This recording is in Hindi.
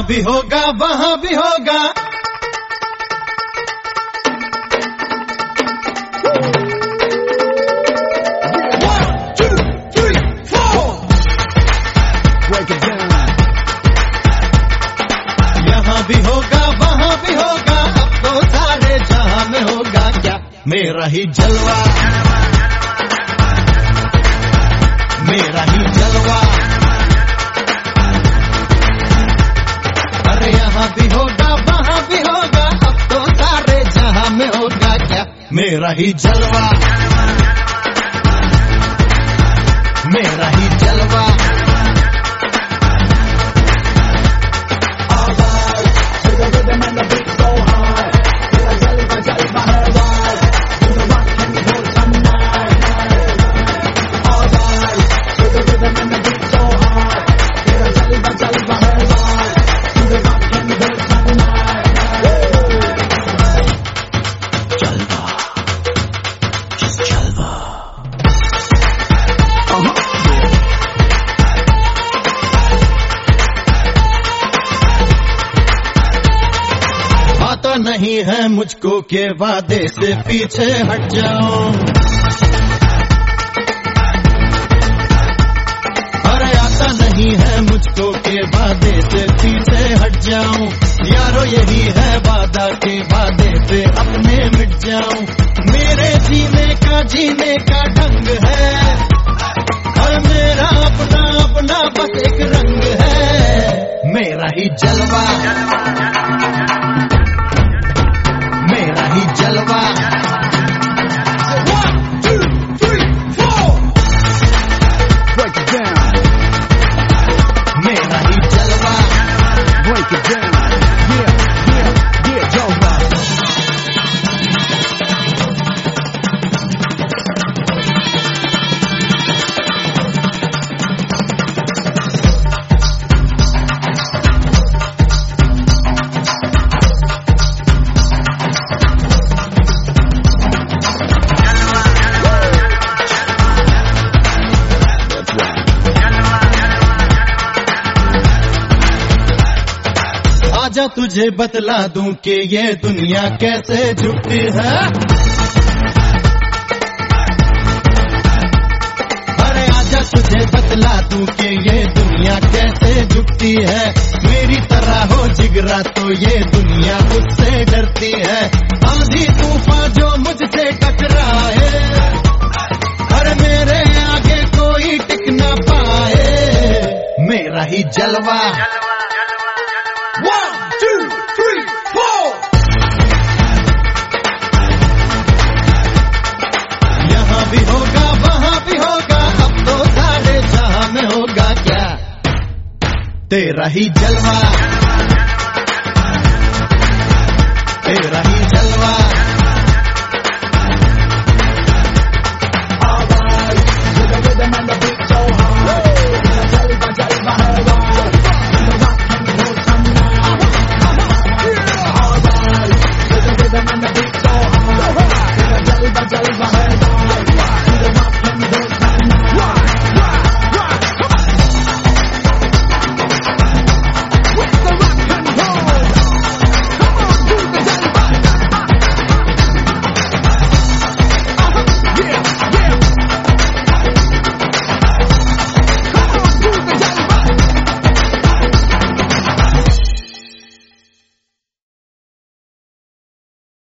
भी होगा वहां भी होगा। यहाँ भी होगा वहां भी होगा, अब तो सारे जहां में होगा क्या मेरा ही जलवा, मेरा ही जलवा। अरे यहाँ भी होगा वहां भी होगा, अब तो सारे जहां में होगा क्या मेरा ही जलवा, मेरा ही जलवा। नहीं है मुझको के वादे से पीछे हट जाऊं, अरे आता नहीं है मुझको के वादे से पीछे हट जाऊं। यारो यही है वादा के वादे पे अपने मिट जाऊं। मेरे जीने का ढंग है, और मेरा अपना अपना बस एक रंग है मेरा ही जलवा, मेरा ही जलवा। 1, 2, 3, 4 break it down, मेरा ही जलवा, break it down, yeah जलवा। आजा तुझे बतला दूं कि ये दुनिया कैसे झुकती है, अरे आजा तुझे बतला दूं कि ये दुनिया कैसे झुकती है। मेरी तरह हो जिगरा तो ये दुनिया मुझसे डरती है। आंधी तूफान जो मुझसे टकराए, अरे मेरे आगे कोई टिक ना पाए मेरा ही जलवा। 1, 2, 3, 4 यहाँ भी होगा वहां भी होगा, अब तो सारे जहां में होगा क्या तेरा ही जलवा, तेरा ही जलवा।